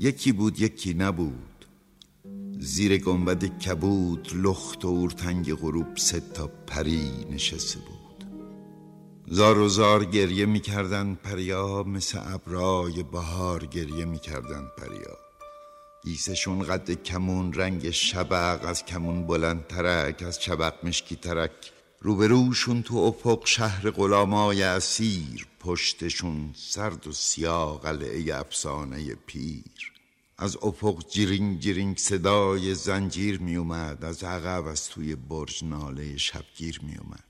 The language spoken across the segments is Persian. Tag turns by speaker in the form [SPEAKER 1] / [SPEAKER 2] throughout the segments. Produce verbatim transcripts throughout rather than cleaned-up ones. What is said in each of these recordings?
[SPEAKER 1] یکی بود یکی نبود، زیر گنبد کبود لخت و اورتنگ غروب سه تا پری نشسته بود. زار و زار گریه میکردن پریا، مثل ابرای بهار گریه میکردن پریا. گیسشون قد کمون، رنگ شبق، از کمون بلند ترک، از شبق مشکی ترک. روبروشون تو افق شهر غلامای اسیر، پشتشون سرد و سیاه قلعه افسانه پیر. از افق جیرینگ جیرینگ صدای زنجیر می اومد، از عقب از توی برج ناله شبگیر می اومد.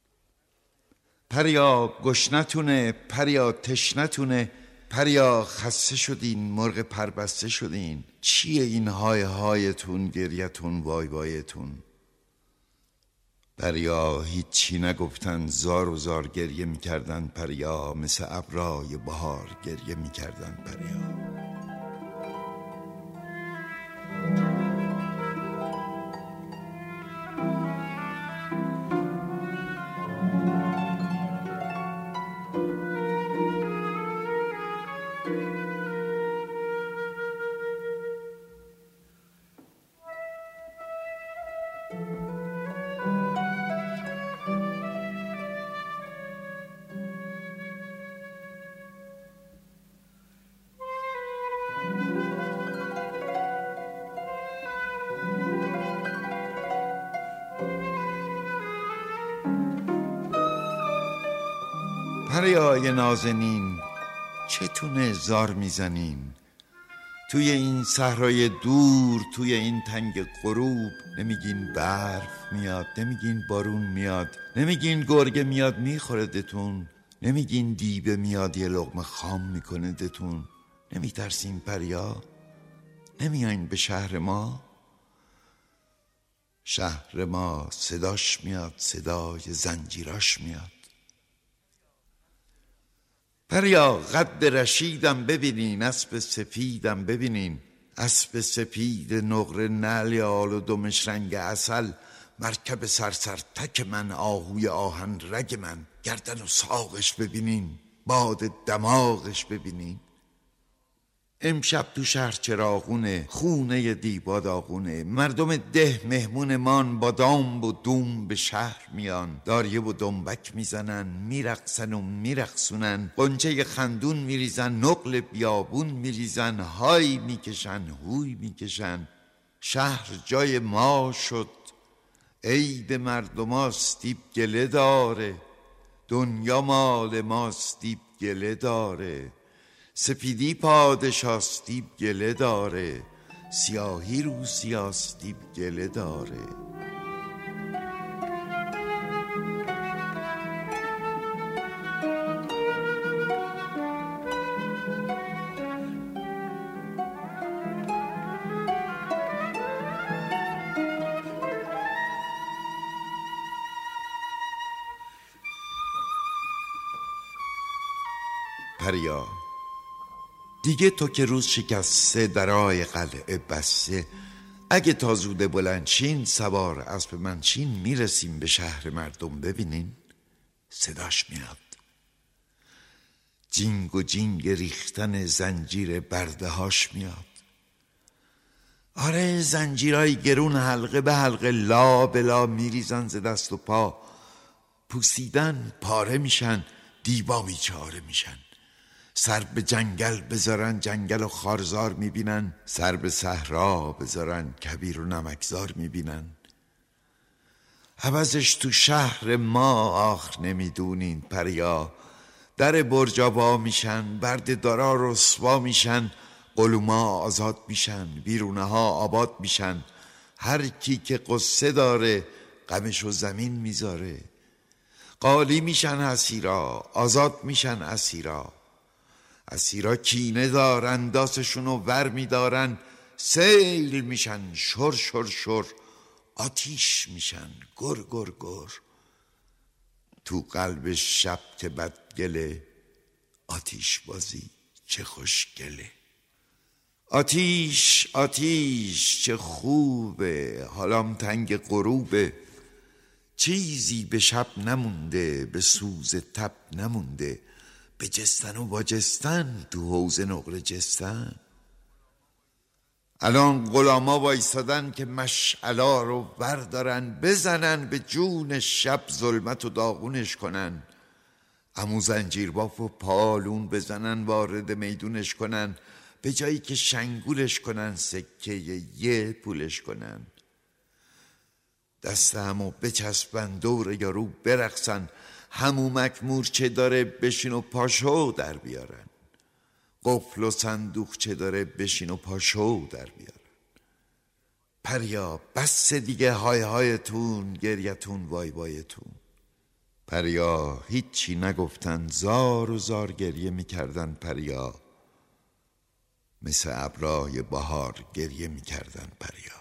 [SPEAKER 1] پریا گشنتونه، پریا تشنتونه، پریا خسته شدین، مرغ پربسته شدین. چیه این های هایتون، گریتون، وای وایتون؟ پریا هیچی نگفتن، زار و زار گریه میکردن پریا، مثل ابرای بهار گریه میکردن پریا. پریای نازنین، چتونه زار میزنین؟ توی این صحرای دور، توی این تنگ غروب، نمیگین برف میاد، نمیگین بارون میاد، نمیگین گرگه میاد میخوره دتون، نمیگین دیبه میاد یه لقمه خام میکنه دتون؟ نمیترسین پریا؟ نمیاین به شهر ما؟ شهر ما صداش میاد، صدای زنجیراش میاد. پریا قد رشیدم ببینین، اسب سفیدم ببینین، اسب سپید نقره نعل آل و دمش رنگ عسل، مرکب سرسر تک من، آهوی آهن رگ من، گردن و ساقش ببینین، باد دماغش ببینین. امشب تو شهر چراغونه، خونه دیبا داغونه، مردم ده مهمون مان، با دام و دوم به شهر میان، داریه و دنبک میزنن، میرقصن و میرقصونن، قنچه خندون میریزن، نقل بیابون میریزن، های میکشن، هوی میکشن. شهر جای ما شد، عید مردماست دیب گله داره، دنیا مال ماست دیب گله داره، سپیدی پادشاست دیب گله داره، سیاهی روسیاست دیب گله داره. پریا دیگه تو که روز شکسته، درای قلعه بسته، اگه تا زوده بلند شین، سوار اسب من شین، میرسیم به شهر مردم. ببینین صداش میاد، جینگ و جینگ ریختن زنجیر برده هاش میاد. آره زنجیرای گرون حلقه به حلقه، لا بلا میریزن ز دست و پا، پوسیدن پاره میشن، دیبا بیچاره میشن. سر به جنگل بذارن، جنگل و خارزار میبینن، سر به صحرا بذارن، کبیر و نمکزار میبینن. عوضش تو شهر ما آخ نمیدونین پریا، در برجا وا میشن، برد دارا رسوا میشن، قلوما آزاد میشن، بیرونه ها آباد میشن. هر کی که قصه داره غمشو زمین میذاره، قالی میشن اسیرا، آزاد میشن اسیرا. اسیرا کینه دارن، داستشونو ور میدارن، سیل میشن، شر شر شر، آتیش میشن، گر گر گر. تو قلب شب که بد گله، آتیش بازی چه خوشگله. آتیش آتیش چه خوبه، حالام تنگ غروبه، چیزی به شب نمونده، به سوز تب نمونده، به جستن و با جستن تو حوض نقره جستن. الان غلاما وایسادن که مشعلا رو بردارن، بزنن به جون شب ظلمت و داغونش کنن. عمو زنجیرباف و پالون بزنن وارد میدونش کنن، به جایی که شنگولش کنن سکه یه پولش کنن. دست همو بچسبن دور یارو برقصن، همومک مورچه داره بشین و پاشو در بیارن. قفل و صندوق چه داره بشین و پاشو در بیارن. پریا بس دیگه های هایتون، گریتون وای وایتون. پریا هیچی نگفتن، زار و زار گریه میکردن. پریا مثل ابرای بهار گریه میکردن. پریا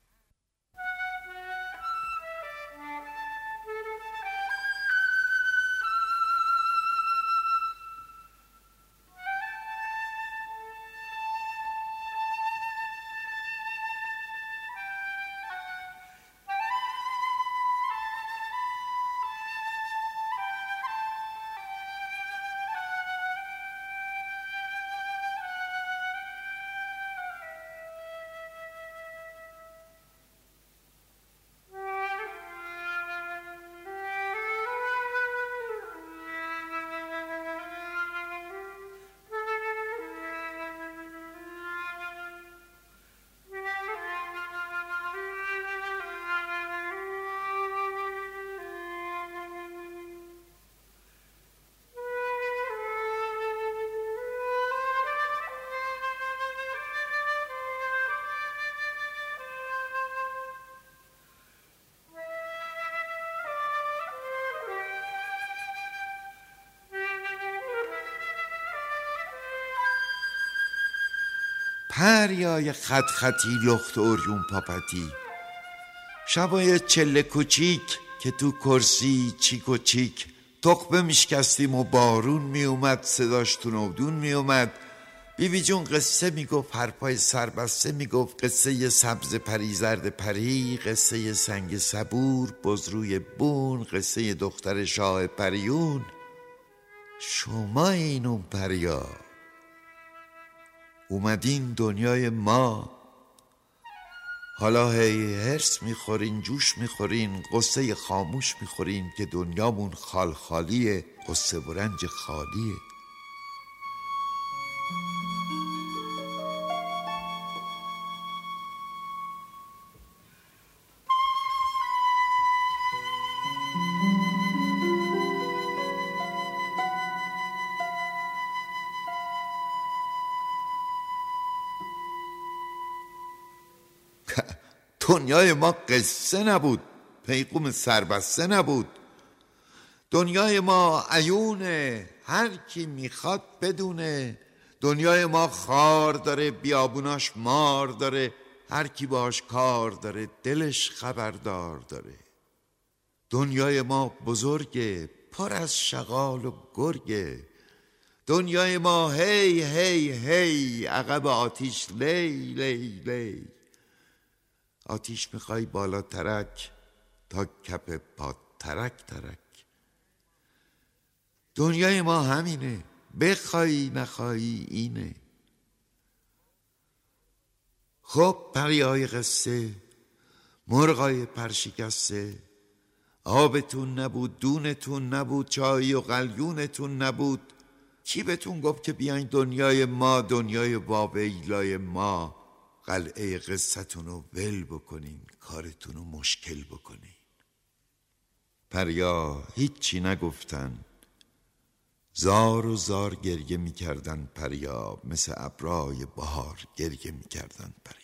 [SPEAKER 1] پریای خط خطی لخت اوریون پاپتی، شبای چله کوچیک که تو کرسی چیک و چیک تخمه میشکستیم و بارون میومد، صداش تو نودون میومد. بیبی جون قصه میگفت، حرفای سربسته میگفت، قصه سبز پری زرد پری، قصه سنگ صبور بزروی بون، قصه دختر شاه پریون. شما این اون پریا اومدین دنیای ما، حالا هی هرس میخورین، جوش میخورین، قصه خاموش میخورین که دنیامون خال خالیه، قصه و رنج خالیه. دنیای ما قصه نبود، پیغام سربسته نبود. دنیای ما عیونه، هر کی میخواد بدونه. دنیای ما خار داره، بیابوناش مار داره، هر کی باش کار داره دلش خبردار داره. دنیای ما بزرگه، پر از شغال و گرگه. دنیای ما هی هی هی، عقب آتیش لی لی لی. آتیش میخوای بالا ترک، تا کپ پا ترک ترک. دنیای ما همینه، بخوای نخوای اینه. خب پریای قصه، مرغای پرشکسته، آبتون نبود، دونتون نبود، چای و قلیونتون نبود. کی بهتون گفت که بیاین دنیای ما، دنیای واویلای ما، قلعه قصتون رو ول بکنین، کارتون رو مشکل بکنین. پریا هیچی نگفتن، زار و زار گریه میکردن. پریا مثل ابرای بهار گریه میکردن. پریا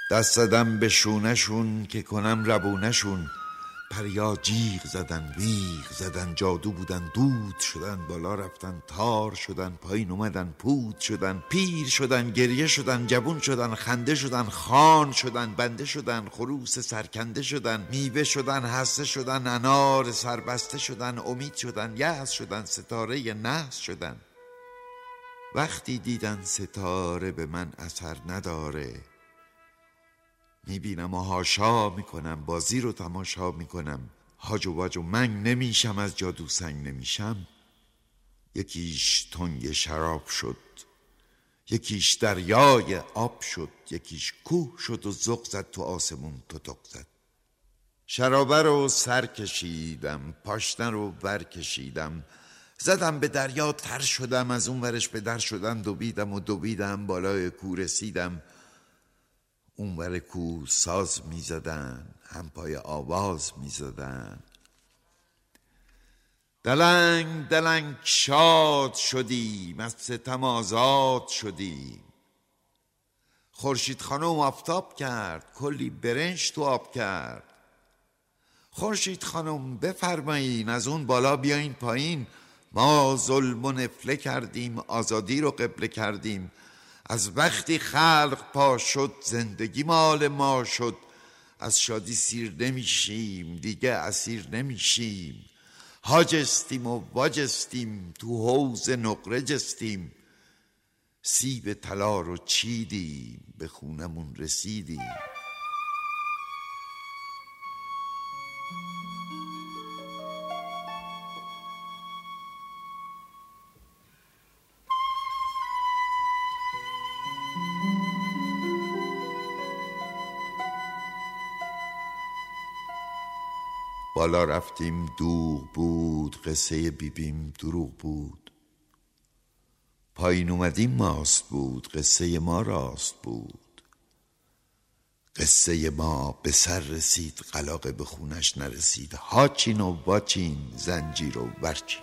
[SPEAKER 1] دست زدم به شونشون که کنم ربونشون. پریا جیغ زدن ویغ زدن، جادو بودن دود شدن، بالا رفتن تار شدن، پایین اومدن پود شدن، پیر شدن گریه شدن، جوون شدن خنده شدن، خان شدن بنده شدن، خروس سرکنده شدن، میوه شدن هسته شدن، انار سربسته شدن، امید شدن یأس شدن، ستاره نحس شدن. وقتی دیدن ستاره به من اثر نداره، میبینم و هاشا میکنم، بازی رو تماشا میکنم، هاج و واج و منگ نمیشم، از جادو سنگ نمیشم. یکیش تنگ شراب شد، یکیش دریای آب شد، یکیش کوه شد و زق زد تو آسمون تتق زد. شرابه رو سر کشیدم، پاشنه رو ور کشیدم، زدم به دریا تر شدم، از اون ورش به در شدم، دویدم و دویدم بالای کوه رسیدم. اون ور کوه ساز می زدن، هم پای آواز می زدن. دلنگ دلنگ شاد شدیم، از ستم آزاد شدیم. خورشید خانم آفتاب کرد، کلی برنج تو آب کرد. خورشید خانم بفرمایین، از اون بالا بیاین پایین. ما ظلم و نفله کردیم، آزادی رو قبله کردیم. از وقتی خلق پا شد، زندگی مال ما شد. از شادی سیر نمیشیم، دیگه اسیر نمیشیم. هاجستیم و واجستیم، تو حوض نقره جستیم. سیب طلا رو چیدیم، به خونمون رسیدیم. بالا رفتیم دوغ بود، قصه بیبیم دروغ بود. پایین اومدیم ماست بود، قصه ما راست بود. قصه ما به سر رسید، قلاقه به خونش نرسید. هاچین و واچین، زنجیر و ورچین.